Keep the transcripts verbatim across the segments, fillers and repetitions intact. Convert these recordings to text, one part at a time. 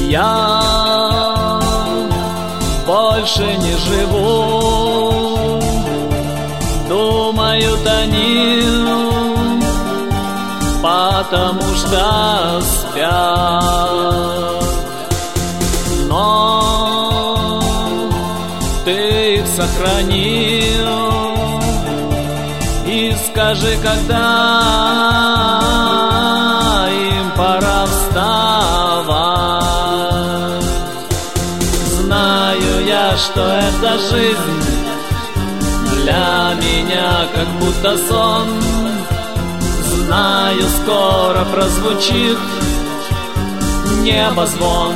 Я больше не живу, думают они, потому что спят. Но ты их сохранил, и скажи, когда им пора вставать. Знаю я, что эта жизнь для меня как будто сон. Знаю, скоро прозвучит небозвон,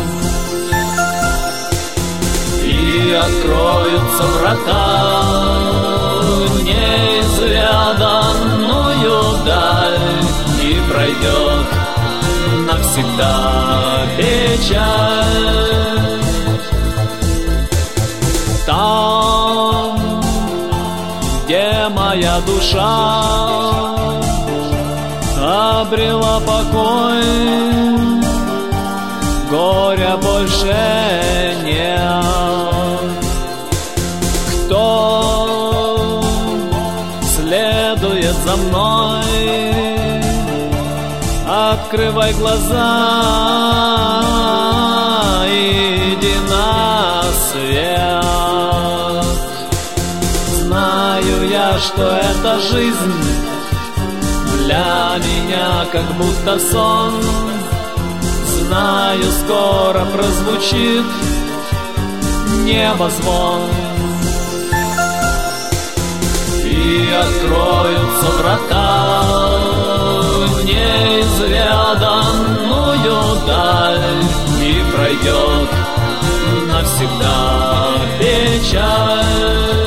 и откроются врата в неизведанную даль, и пройдет навсегда печаль. Там, где моя душа обрела покой, горя больше нет. Кто следует за мной, открывай глаза, иди на свет. Знаю я, что эта жизнь для меня как будто сон. Знаю, скоро прозвучит небозвон, и откроются врата в неизведанную даль, и пройдет навсегда печаль.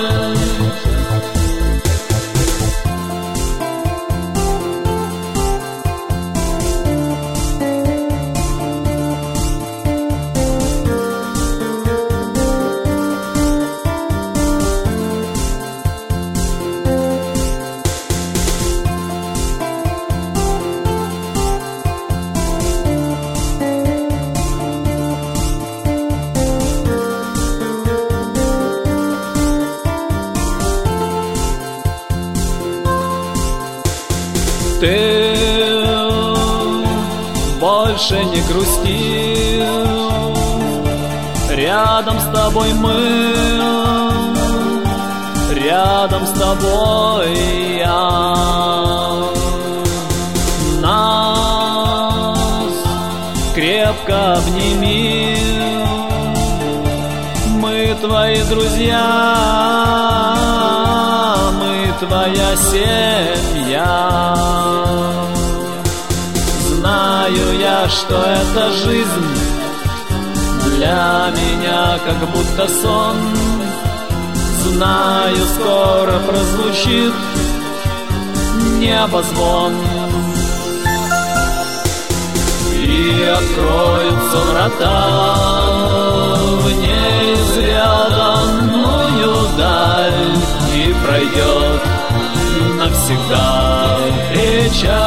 Ты больше не грусти, рядом с тобой мы, рядом с тобой я. Нас крепко обними, мы твои друзья, мы твоя семья. Знаю я, что эта жизнь для меня как будто сон. Знаю, скоро прозвучит небозвон, и откроются врата в неизведанную даль, и пройдет навсегда печаль.